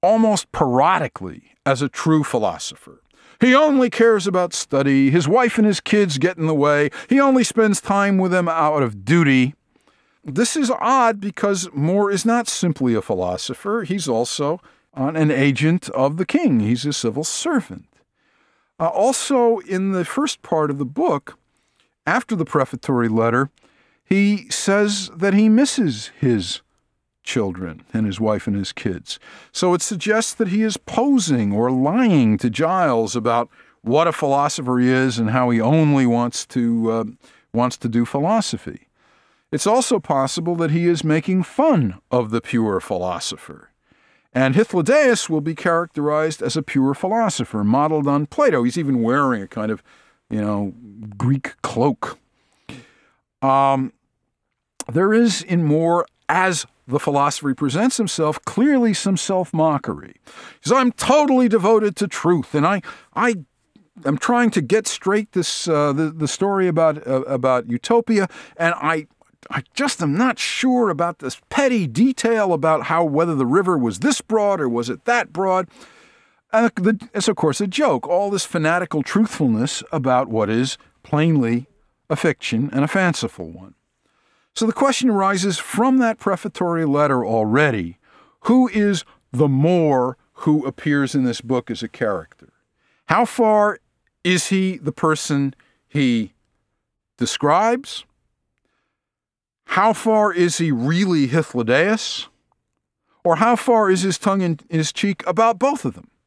almost parodiically as a true philosopher. He only cares about study. His wife and his kids get in the way. He only spends time with them out of duty. This is odd because More is not simply a philosopher. He's also an agent of the king. He's a civil servant. Also, in the first part of the book, after the prefatory letter, he says that he misses his children and his wife and his kids. So it suggests that he is posing or lying to Giles about what a philosopher he is and how he only wants to do philosophy. It's also possible that he is making fun of the pure philosopher. And Hythlodaeus will be characterized as a pure philosopher, modeled on Plato. He's even wearing a kind of, Greek cloak. There is in More, as the philosopher presents himself, clearly some self-mockery. He says, I'm totally devoted to truth, and I'm trying to get straight this the story about utopia, and I just am not sure about this petty detail about whether the river was this broad or was it that broad. It's, of course, a joke, all this fanatical truthfulness about what is plainly a fiction and a fanciful one. So the question arises from that prefatory letter already, who is the More who appears in this book as a character? How far is he the person he describes? How far is he really Hythlodaeus? Or how far is his tongue in his cheek about both of them?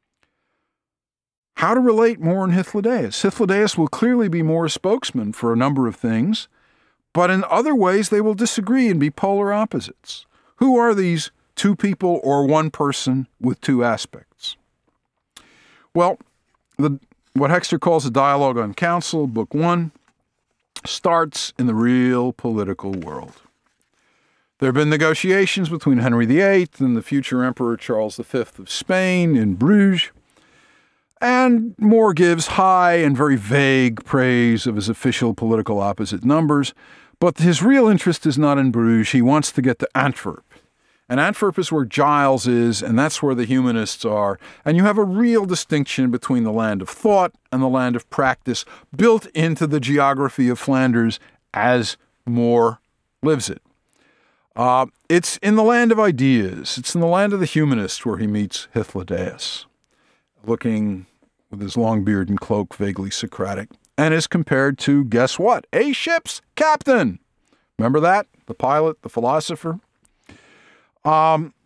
How to relate More and Hythlodaeus? Hythlodaeus will clearly be More's spokesman for a number of things, but in other ways they will disagree and be polar opposites. Who are these two people or one person with two aspects? Well, what Hexter calls a dialogue on council, Book 1, starts in the real political world. There have been negotiations between Henry VIII and the future Emperor Charles V of Spain in Bruges, and More gives high and very vague praise of his official political opposite numbers, but his real interest is not in Bruges. He wants to get to Antwerp. And Antwerp is where Giles is, and that's where the humanists are. And you have a real distinction between the land of thought and the land of practice built into the geography of Flanders as More lives it. It's in the land of ideas. It's in the land of the humanists where he meets Hythlodaeus, looking with his long beard and cloak, vaguely Socratic, and is compared to, guess what? A ship's captain. Remember that? The pilot, the philosopher. And